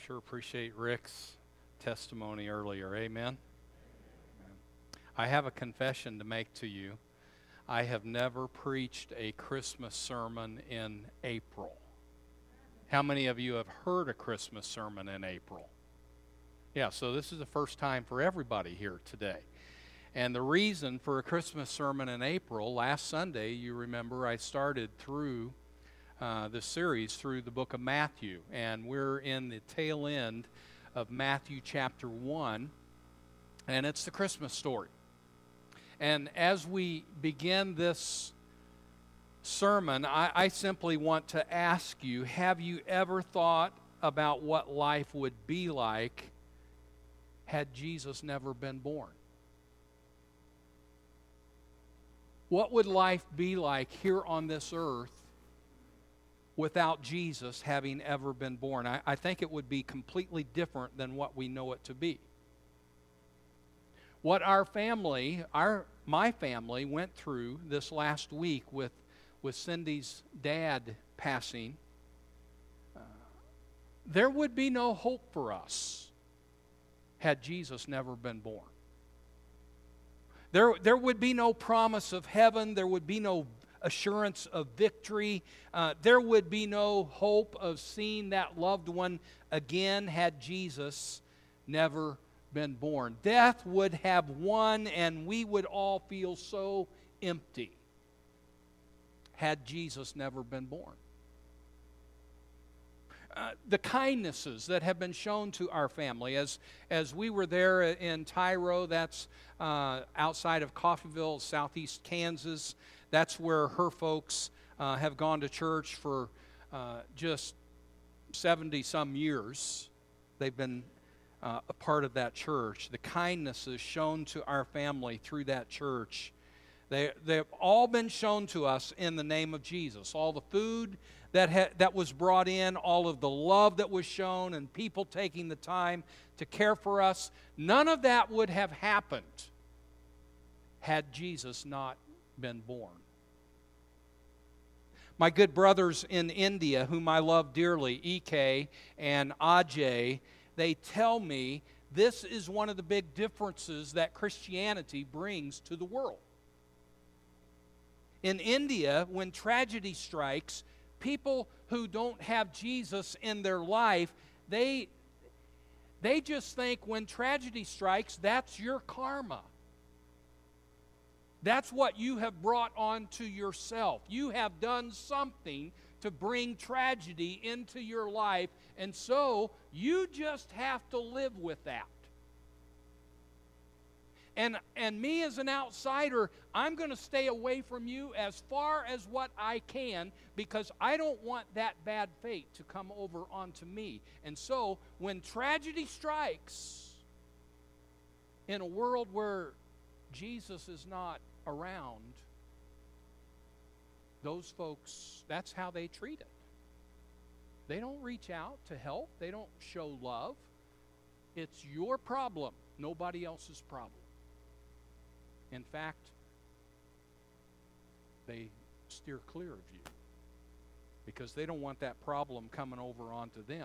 Sure appreciate Rick's testimony earlier. Amen. I have a confession to make to you. I have never preached a Christmas sermon in April. How many of you have heard a Christmas sermon in April? Yeah, so this is the first time for everybody here today. And the reason for a Christmas sermon in April, last Sunday, you remember I started through this series through the book of Matthew. And we're in the tail end of Matthew chapter 1. And it's the Christmas story. And as we begin this sermon, I simply want to ask you, have you ever thought about what life would be like had Jesus never been born? What would life be like here on this earth without Jesus having ever been born? I think it would be completely different than what we know it to be. What my family went through this last week with Cindy's dad passing, there would be no hope for us had Jesus never been born. There would be no promise of heaven. There would be no assurance of victory. There would be no hope of seeing that loved one again had Jesus never been born. Death would have won, and we would all feel so empty had Jesus never been born. The kindnesses that have been shown to our family, as we were there in Tyro, that's outside of Coffeyville, southeast Kansas. That's where her folks have gone to church for just 70-some years. They've been a part of that church. The kindnesses shown to our family through that church, they've all been shown to us in the name of Jesus. All the food that was brought in, all of the love that was shown, and people taking the time to care for us, none of that would have happened had Jesus not been born. My good brothers in India, whom I love dearly, EK and Ajay, they tell me this is one of the big differences that Christianity brings to the world. In India, when tragedy strikes, people who don't have Jesus in their life, they just think when tragedy strikes, that's your karma. That's what you have brought onto yourself. You have done something to bring tragedy into your life, and so you just have to live with that. And me as an outsider, I'm going to stay away from you as far as what I can, because I don't want that bad fate to come over onto me. And so when tragedy strikes in a world where Jesus is not around, those folks, that's how they treat it. They don't reach out to help. They don't show love. It's your problem, nobody else's problem. In fact, they steer clear of you because they don't want that problem coming over onto them.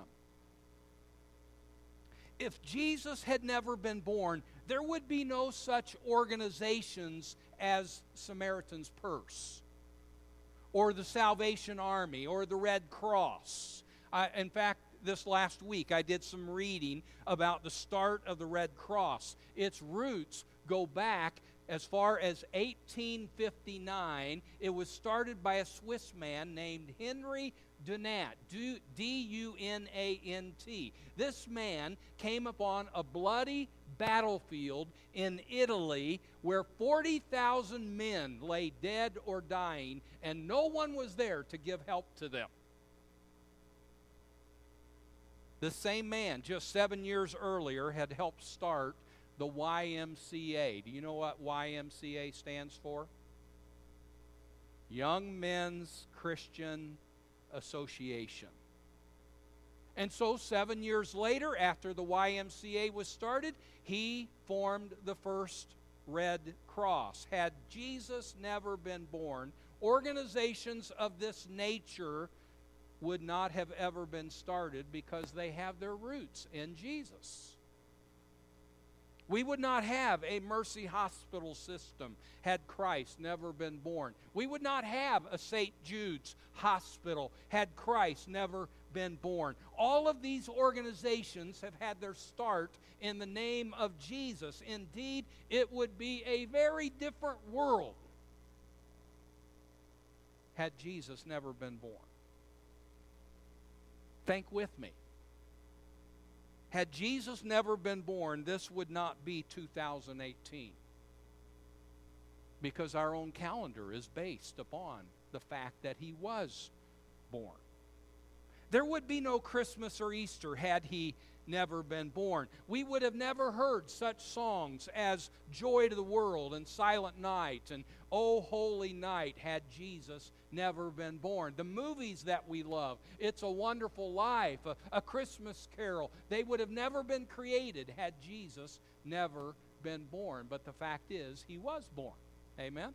If Jesus had never been born, there would be no such organizations as Samaritan's Purse or the Salvation Army or the Red Cross. In fact, this last week I did some reading about the start of the Red Cross. Its roots go back as far as 1859. It was started by a Swiss man named Henry Dunant, D-U-N-A-N-T. This man came upon a bloody battlefield in Italy where 40,000 men lay dead or dying, and no one was there to give help to them. The same man, just 7 years earlier, had helped start the YMCA. Do you know what YMCA stands for? Young Men's Christian Association. And so 7 years later, after the YMCA was started, he formed the first Red Cross. Had Jesus never been born, organizations of this nature would not have ever been started because they have their roots in Jesus. We would not have a Mercy Hospital system had Christ never been born. We would not have a St. Jude's Hospital had Christ never been born. All of these organizations have had their start in the name of Jesus. Indeed, it would be a very different world had Jesus never been born. Think with me. Had Jesus never been born, this would not be 2018. Because our own calendar is based upon the fact that he was born. There would be no Christmas or Easter had he never been born. We would have never heard such songs as Joy to the World and Silent Night and O Holy Night had Jesus never been born. The movies that we love, It's a Wonderful Life, a Christmas Carol, they would have never been created had Jesus never been born. But the fact is, he was born. Amen?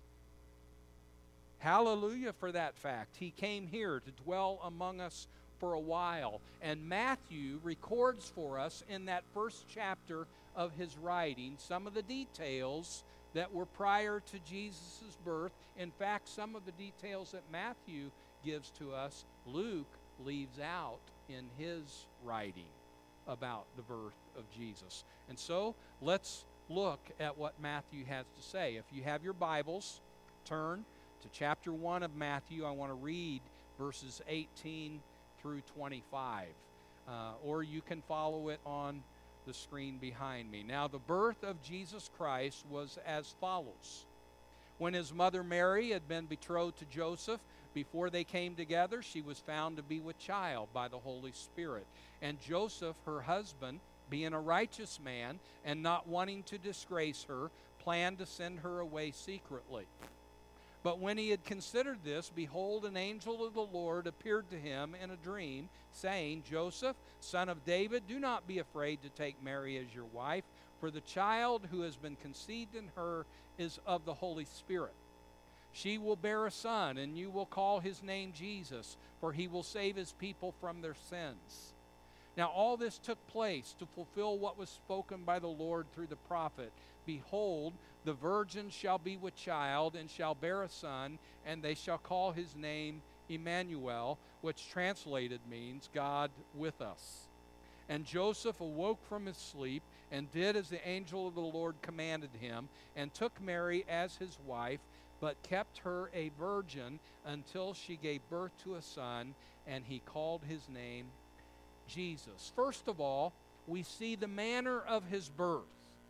Hallelujah for that fact. He came here to dwell among us for a while. And Matthew records for us in that first chapter of his writing some of the details that were prior to Jesus' birth. In fact, some of the details that Matthew gives to us, Luke leaves out in his writing about the birth of Jesus. And so, let's look at what Matthew has to say. If you have your Bibles, turn to chapter 1 of Matthew. I want to read verses 18 through 25. Or you can follow it on the screen behind me. Now, the birth of Jesus Christ was as follows. When his mother Mary had been betrothed to Joseph, before they came together, she was found to be with child by the Holy Spirit. And Joseph, her husband, being a righteous man and not wanting to disgrace her, planned to send her away secretly. But when he had considered this, behold, an angel of the Lord appeared to him in a dream, saying, Joseph, son of David, do not be afraid to take Mary as your wife, for the child who has been conceived in her is of the Holy Spirit. She will bear a son, and you will call his name Jesus, for he will save his people from their sins. Now all this took place to fulfill what was spoken by the Lord through the prophet. Behold, the virgin shall be with child, and shall bear a son, and they shall call his name Emmanuel, which translated means God with us. And Joseph awoke from his sleep, and did as the angel of the Lord commanded him, and took Mary as his wife, but kept her a virgin until she gave birth to a son, and he called his name Jesus. First of all, we see the manner of his birth.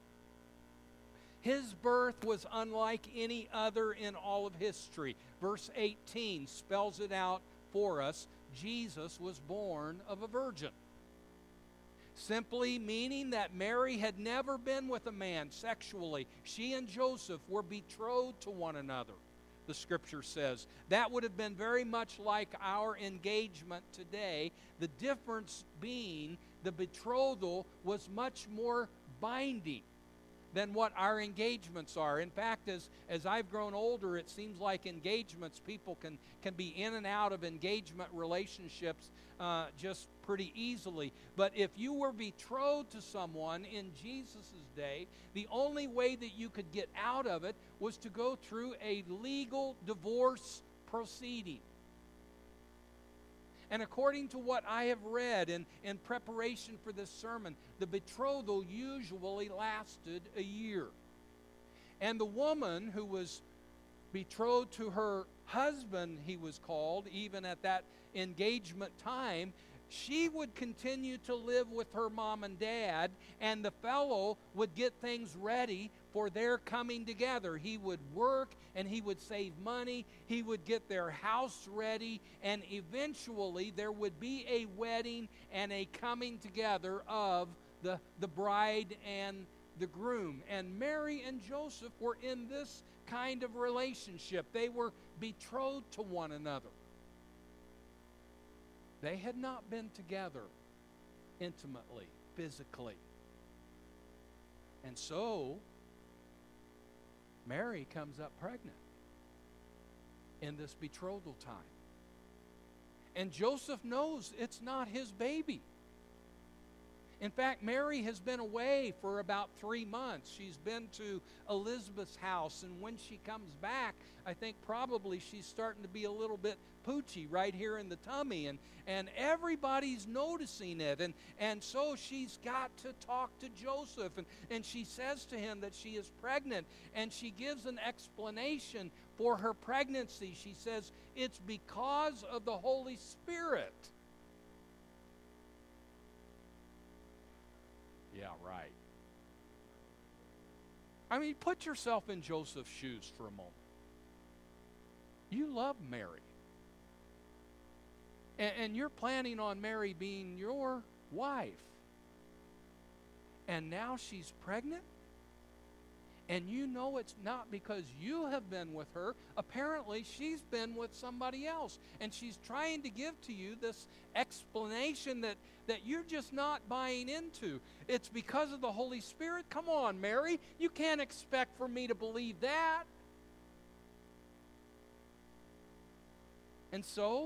His birth was unlike any other in all of history. Verse 18 spells it out for us. Jesus was born of a virgin. Simply meaning that Mary had never been with a man sexually. She and Joseph were betrothed to one another, the scripture says. That would have been very much like our engagement today. The difference being the betrothal was much more binding than what our engagements are. In fact, as I've grown older, it seems like engagements, people can be in and out of engagement relationships just pretty easily. But if you were betrothed to someone in Jesus' day, the only way that you could get out of it was to go through a legal divorce proceeding. And according to what I have read in preparation for this sermon, the betrothal usually lasted a year. And the woman who was betrothed to her husband, he was called, even at that engagement time, she would continue to live with her mom and dad, and the fellow would get things ready for their coming together. He would work and he would save money. He would get their house ready, and eventually there would be a wedding and a coming together of the bride and the groom. And Mary and Joseph were in this kind of relationship. They were betrothed to one another. They had not been together intimately, physically. And so, Mary comes up pregnant in this betrothal time. And Joseph knows it's not his baby. In fact, Mary has been away for about 3 months. She's been to Elizabeth's house, and when she comes back, I think probably she's starting to be a little bit poochy right here in the tummy, and everybody's noticing it. And so she's got to talk to Joseph, and she says to him that she is pregnant, and she gives an explanation for her pregnancy. She says, it's because of the Holy Spirit. Yeah, right. I mean, put yourself in Joseph's shoes for a moment. You love Mary. And you're planning on Mary being your wife. And now she's pregnant? And you know it's not because you have been with her. Apparently, she's been with somebody else. And she's trying to give to you this explanation that you're just not buying into. It's because of the Holy Spirit. Come on, Mary. You can't expect for me to believe that. And so,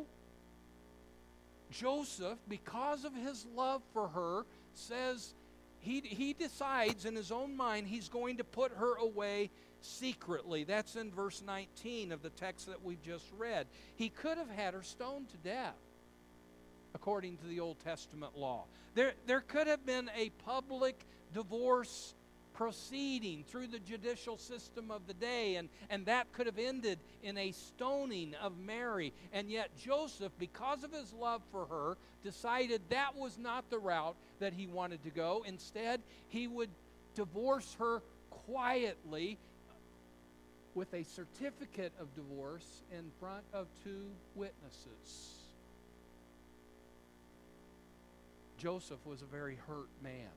Joseph, because of his love for her, says he decides in his own mind he's going to put her away secretly. That's in verse 19 of the text that we've just read. He could have had her stoned to death, according to the Old Testament law. There could have been a public divorce proceeding through the judicial system of the day, and that could have ended in a stoning of Mary. And yet Joseph, because of his love for her, decided that was not the route that he wanted to go. Instead, he would divorce her quietly with a certificate of divorce in front of 2 witnesses. Joseph was a very hurt man.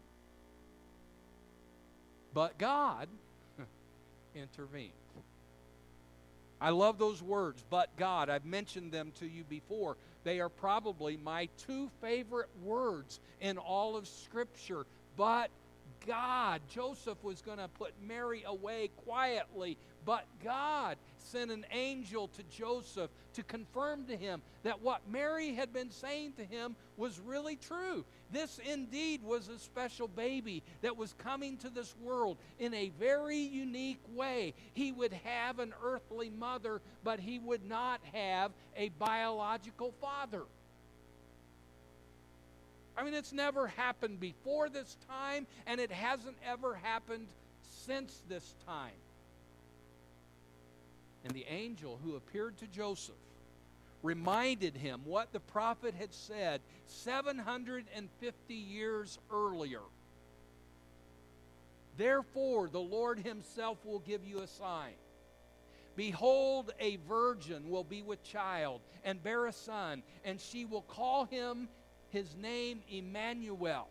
But God intervened. I love those words, but God. I've mentioned them to you before. They are probably my 2 favorite words in all of Scripture. But God. Joseph was going to put Mary away quietly, but God sent an angel to Joseph to confirm to him that what Mary had been saying to him was really true. This indeed was a special baby that was coming to this world in a very unique way. He would have an earthly mother, but he would not have a biological father. I mean, it's never happened before this time, and it hasn't ever happened since this time. And the angel who appeared to Joseph reminded him what the prophet had said 750 years earlier. Therefore, the Lord himself will give you a sign. Behold, a virgin will be with child and bear a son, and she will call him his name Emmanuel.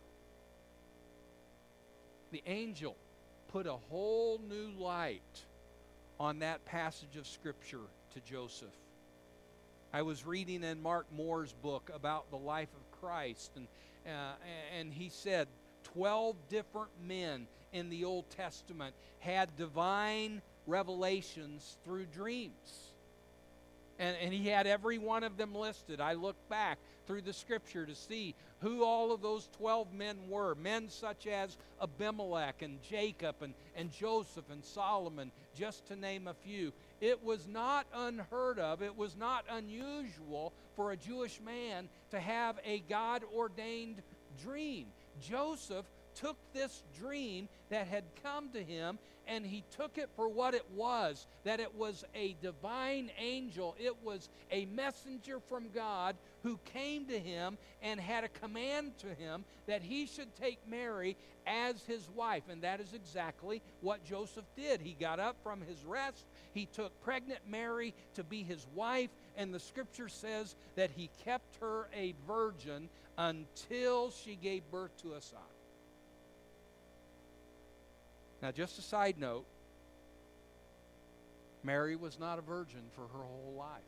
The angel put a whole new light on that passage of Scripture to Joseph. I was reading in Mark Moore's book about the life of Christ, and he said 12 different men in the Old Testament had divine revelations through dreams. And he had every one of them listed. I looked back through the Scripture to see who all of those 12 men were. Men such as Abimelech and Jacob and Joseph and Solomon, just to name a few. It was not unheard of, it was not unusual for a Jewish man to have a God-ordained dream. Joseph took this dream that had come to him, and he took it for what it was, that it was a divine angel. It was a messenger from God who came to him and had a command to him that he should take Mary as his wife. And that is exactly what Joseph did. He got up from his rest. He took pregnant Mary to be his wife, and the Scripture says that he kept her a virgin until she gave birth to a son. Now, just a side note, Mary was not a virgin for her whole life,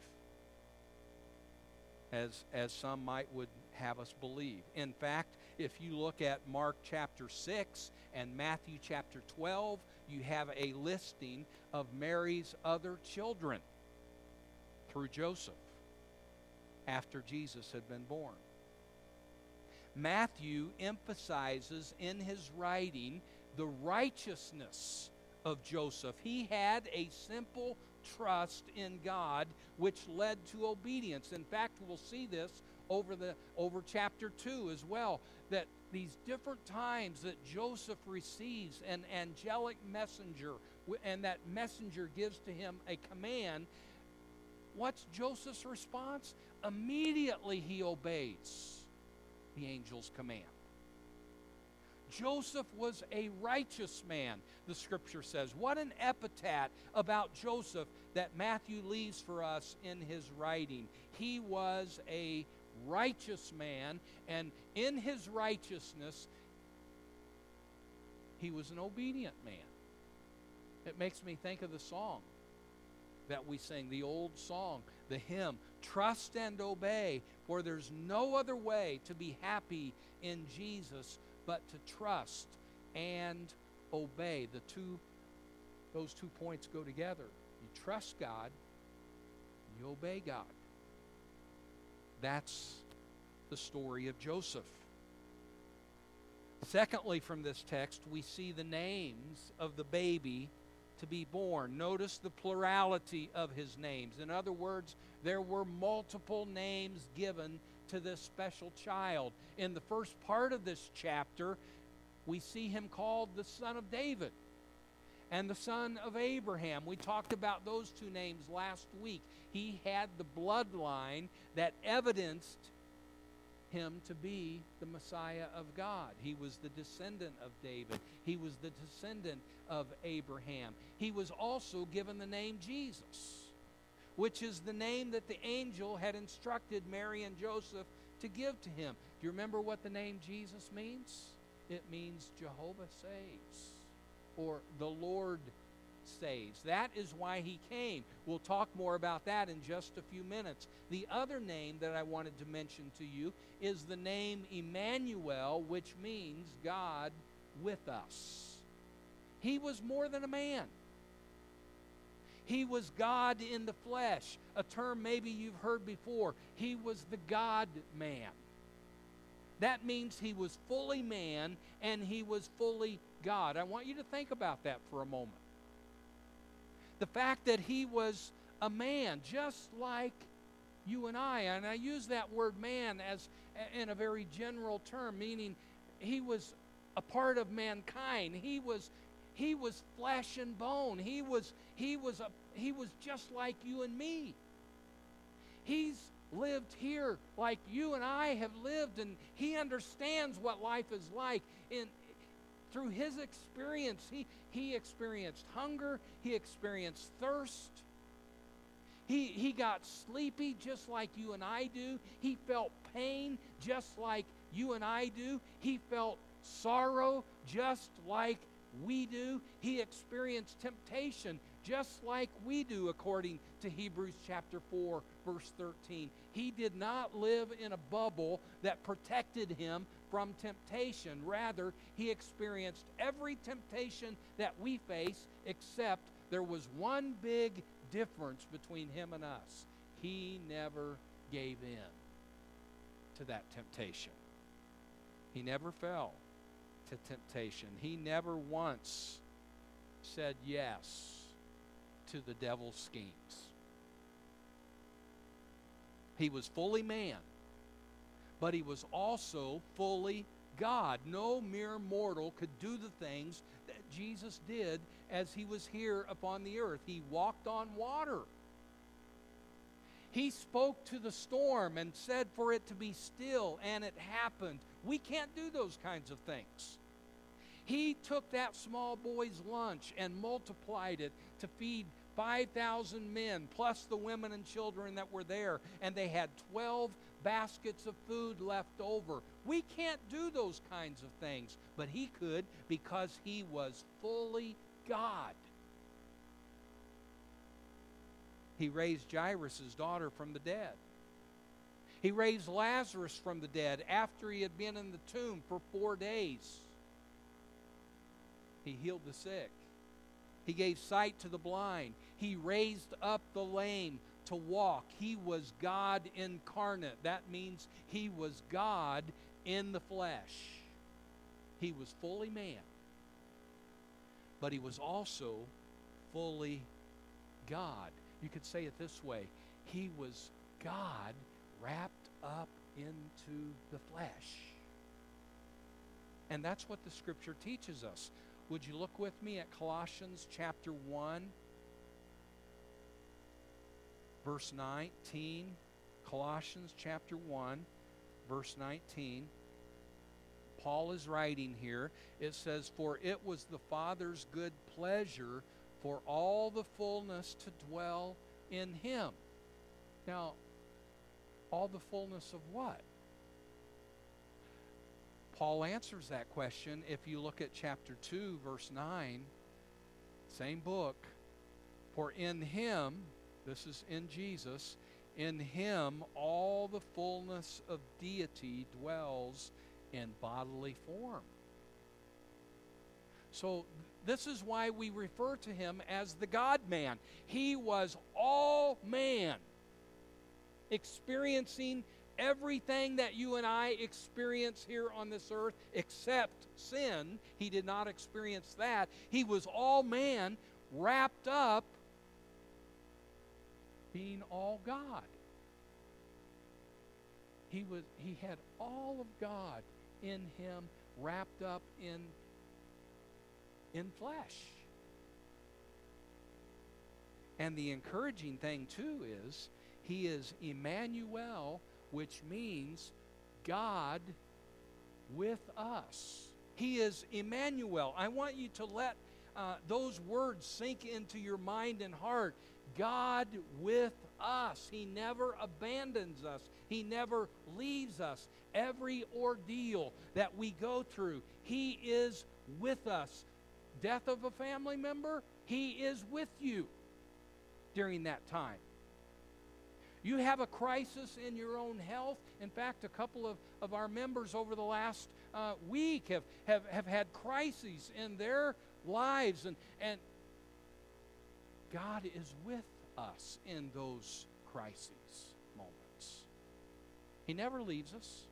as some would have us believe. In fact, if you look at Mark chapter 6 and Matthew chapter 12, you have a listing of Mary's other children through Joseph. after Jesus had been born. Matthew emphasizes in his writing the righteousness of Joseph. He had a simple trust in God which led to obedience. In fact, we'll see this over chapter 2 as well, that these different times that Joseph receives an angelic messenger, and that messenger gives to him a command. What's Joseph's response? Immediately he obeys the angel's command. Joseph was a righteous man, the scripture says. What an epitaph about Joseph that Matthew leaves for us in his writing. He was a righteous man, and in his righteousness, he was an obedient man. It makes me think of the song that we sing, the old song, the hymn, "Trust and obey, for there's no other way to be happy in Jesus but to trust and obey." Those two points go together. You trust God, you obey God. That's the story of Joseph. Secondly, from this text, we see the names of the baby to be born. Notice the plurality of his names. In other words, there were multiple names given to this special child. In the first part of this chapter, we see him called the son of David and the son of Abraham. We talked about those two names last week. He had the bloodline that evidenced him to be the Messiah of God. He was the descendant of David. He was the descendant of Abraham. He was also given the name Jesus, which is the name that the angel had instructed Mary and Joseph to give to him. Do you remember what the name Jesus means? It means Jehovah saves, or the Lord saves. That is why he came. We'll talk more about that in just a few minutes. The other name that I wanted to mention to you is the name Emmanuel, which means God with us. He was more than a man. He was God in the flesh, a term maybe you've heard before. He was the God-man. That means he was fully man and he was fully God. I want you to think about that for a moment. The fact that he was a man, just like you and I use that word man as in a very general term, meaning he was a part of mankind. He was flesh and bone. He was just like you and me. He's lived here like you and I have lived, and he understands what life is like. Through his experience, he experienced hunger, he experienced thirst. He got sleepy just like you and I do. He felt pain just like you and I do. He felt sorrow just like we do. He experienced temptation just like we do, according to Hebrews chapter 4, verse 13. He did not live in a bubble that protected him from temptation. Rather, he experienced every temptation that we face, except there was one big difference between him and us. He never gave in to that temptation. He never fell to temptation. He never once said yes to the devil's schemes. He was fully man, but he was also fully God. No mere mortal could do the things that Jesus did as he was here upon the earth. He walked on water. He spoke to the storm and said for it to be still, and it happened. We can't do those kinds of things. He took that small boy's lunch and multiplied it to feed 5,000 men, plus the women and children that were there, and they had 12 baskets of food left over. We can't do those kinds of things, but he could because he was fully God. He raised Jairus' daughter from the dead. He raised Lazarus from the dead after he had been in the tomb for 4 days. He healed the sick. He gave sight to the blind. He raised up the lame to walk. He was God incarnate. That means he was God in the flesh. He was fully man, but he was also fully God. You could say it this way: he was God wrapped up into the flesh. And that's what the Scripture teaches us. Would you look with me at Colossians chapter 1, verse 19. Colossians chapter 1, verse 19. Paul is writing here. It says, "For it was the Father's good pleasure for all the fullness to dwell in him." Now, all the fullness of what? Paul answers that question if you look at chapter 2, verse 9, same book. "For in him," this is in Jesus, "in him all the fullness of deity dwells in bodily form." So this is why we refer to him as the God-man. He was all man, experiencing everything that you and I experience here on this earth except sin. He did not experience that. He was all man, wrapped up, being all God. He had all of God in him, wrapped up in flesh. And the encouraging thing too is he is Emmanuel, which means God with us. He is Emmanuel. I want you to let those words sink into your mind and heart. God with us. He never abandons us. He never leaves us. Every ordeal that we go through, he is with us. Death of a family member, he is with you during that time. You have a crisis in your own health. In fact, a couple of our members over the last week have had crises in their lives. And God is with us in those crises moments. He never leaves us.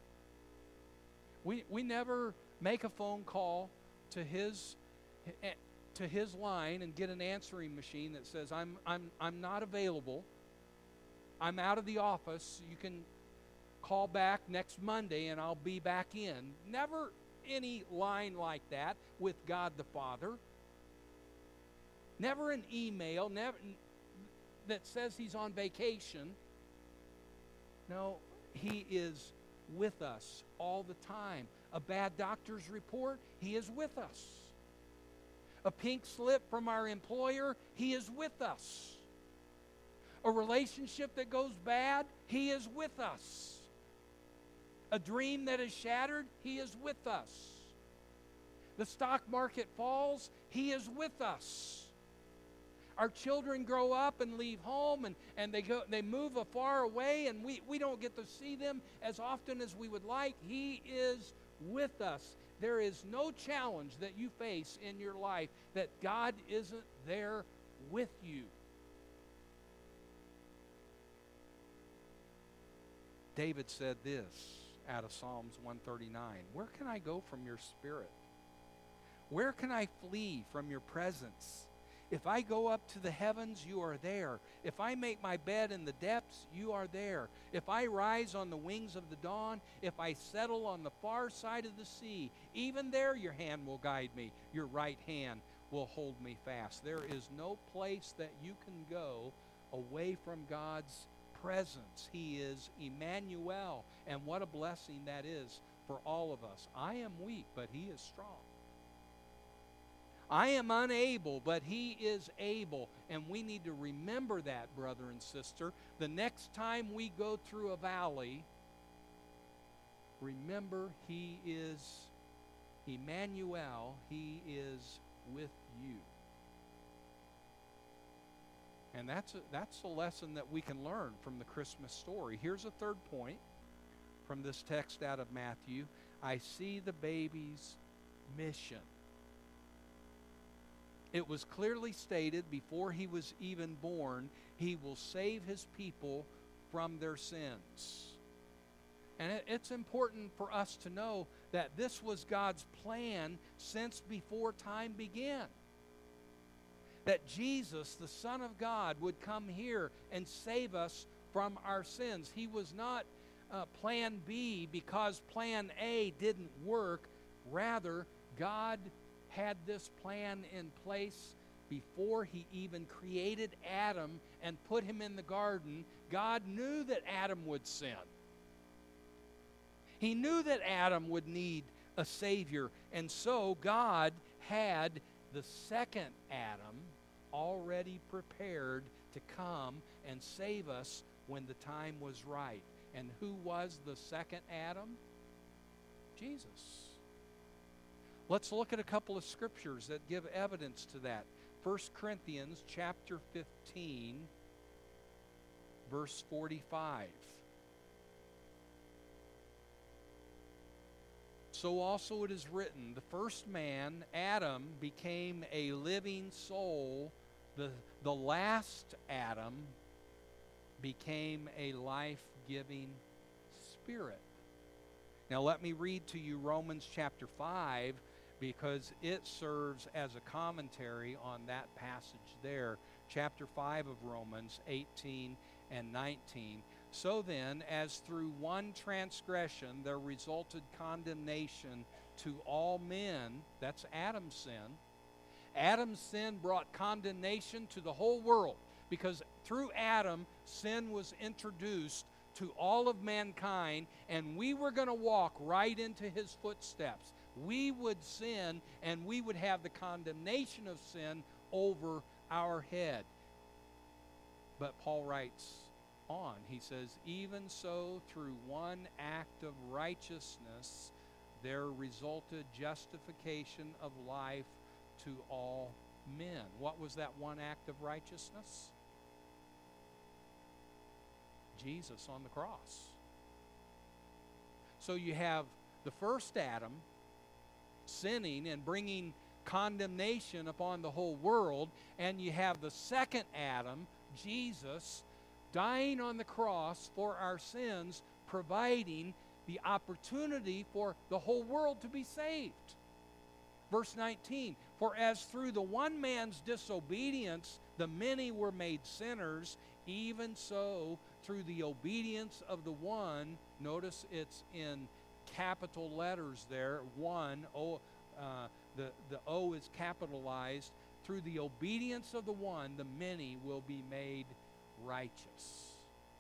We never make a phone call to his line and get an answering machine that says, I'm not available. I'm out of the office. You can call back next Monday and I'll be back in. Never any line like that with God the Father. Never an email that says he's on vacation. No, he is with us all the time. A bad doctor's report, he is with us. A pink slip from our employer, he is with us. A relationship that goes bad, he is with us. A dream that is shattered, he is with us. The stock market falls, he is with us. Our children grow up and leave home and they move far away and we don't get to see them as often as we would like. He is with us. There is no challenge that you face in your life that God isn't there with you. David said this out of Psalms 139, "Where can I go from your spirit? Where can I flee from your presence? If I go up to the heavens, you are there. If I make my bed in the depths, you are there. If I rise on the wings of the dawn, if I settle on the far side of the sea, even there your hand will guide me. Your right hand will hold me fast." There is no place that you can go away from God's presence. He is Emmanuel, and what a blessing that is for all of us. I am weak, but he is strong. I am unable, but he is able. And we need to remember that, brother and sister. The next time we go through a valley, remember he is Emmanuel. He is with you. And that's a lesson that we can learn from the Christmas story. Here's a third point from this text out of Matthew. I see the baby's mission. It was clearly stated before he was even born, he will save his people from their sins. And it's important for us to know that this was God's plan since before time began. That Jesus, the Son of God, would come here and save us from our sins. He was not plan B because plan A didn't work. Rather, God had this plan in place before he even created Adam and put him in the garden. God knew that Adam would sin. He knew that Adam would need a Savior. And so God had the second Adam already prepared to come and save us when the time was right. And who was the second Adam? Jesus. Let's look at a couple of scriptures that give evidence to that. 1 Corinthians chapter 15, verse 45. So also it is written, the first man, Adam, became a living soul. The last Adam became a life-giving spirit. Now let me read to you Romans chapter 5, because it serves as a commentary on that passage there. Chapter 5 of Romans 18 and 19. So then, as through one transgression there resulted condemnation to all men, that's Adam's sin. Adam's sin brought condemnation to the whole world, because through Adam, sin was introduced to all of mankind, and we were going to walk right into his footsteps. We would sin, and we would have the condemnation of sin over our head. But Paul writes on, he says, even so through one act of righteousness there resulted justification of life to all men. What was that one act of righteousness? Jesus on the cross. So you have the first Adam sinning and bringing condemnation upon the whole world, and you have the second Adam, Jesus, dying on the cross for our sins, providing the opportunity for the whole world to be saved. Verse 19, for as through the one man's disobedience the many were made sinners, even so through the obedience of the one, notice it's in capital letters there, one, the O is capitalized, through the obedience of the one, the many will be made righteous.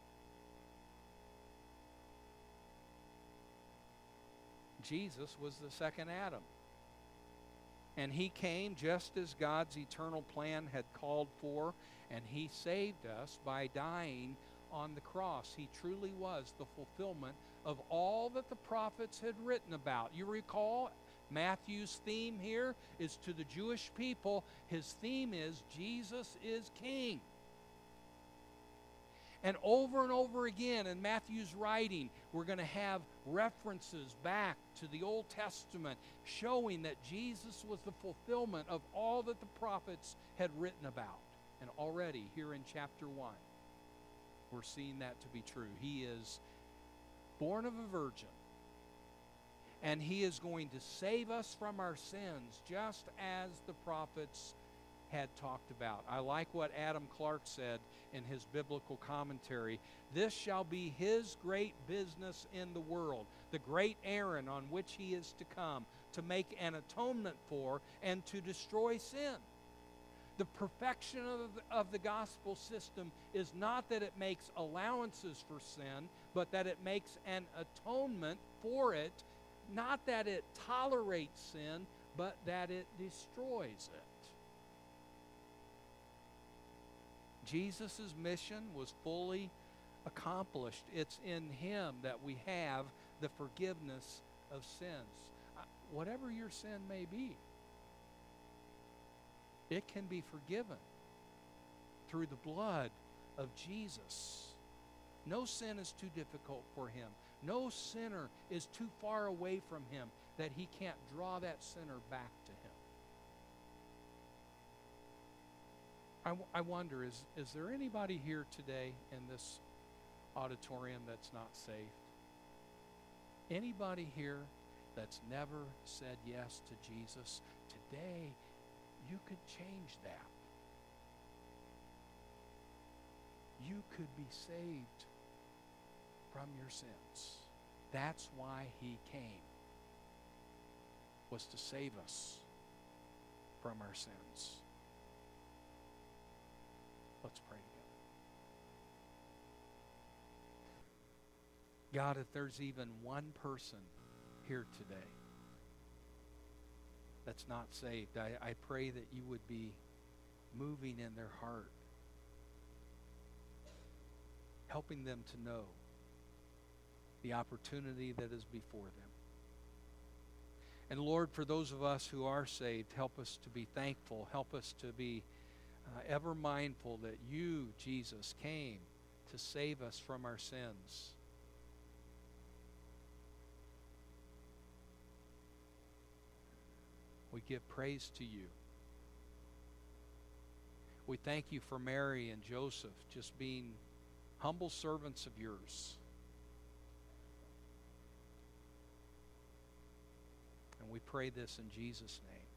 Jesus was the second Adam. And he came just as God's eternal plan had called for, and he saved us by dying on the cross. He truly was the fulfillment of all that the prophets had written about. You recall Matthew's theme here is to the Jewish people. His theme is Jesus is King. And over again in Matthew's writing, we're going to have references back to the Old Testament showing that Jesus was the fulfillment of all that the prophets had written about. And already here in chapter 1, we're seeing that to be true. He is born of a virgin, and he is going to save us from our sins just as the prophets had talked about. I like what Adam Clark said in his biblical commentary. This shall be his great business in the world, the great errand on which he is to come, to make an atonement for and to destroy sin. The perfection of the gospel system is not that it makes allowances for sin, but that it makes an atonement for it, not that it tolerates sin, but that it destroys it. Jesus' mission was fully accomplished. It's in him that we have the forgiveness of sins. Whatever your sin may be, it can be forgiven through the blood of Jesus. No sin is too difficult for him. No sinner is too far away from him that he can't draw that sinner back to him. I wonder, is there anybody here today in this auditorium that's not saved? Anybody here that's never said yes to Jesus? Today, you could change that. You could be saved from your sins. That's why he came, was to save us from our sins. Let's pray together. God, if there's even one person here today that's not saved, I pray that you would be moving in their heart, helping them to know the opportunity that is before them. And Lord, for those of us who are saved, help us to be thankful. Help us to be ever mindful that you, Jesus, came to save us from our sins. We give praise to you. We thank you for Mary and Joseph just being humble servants of yours. And we pray this in Jesus' name.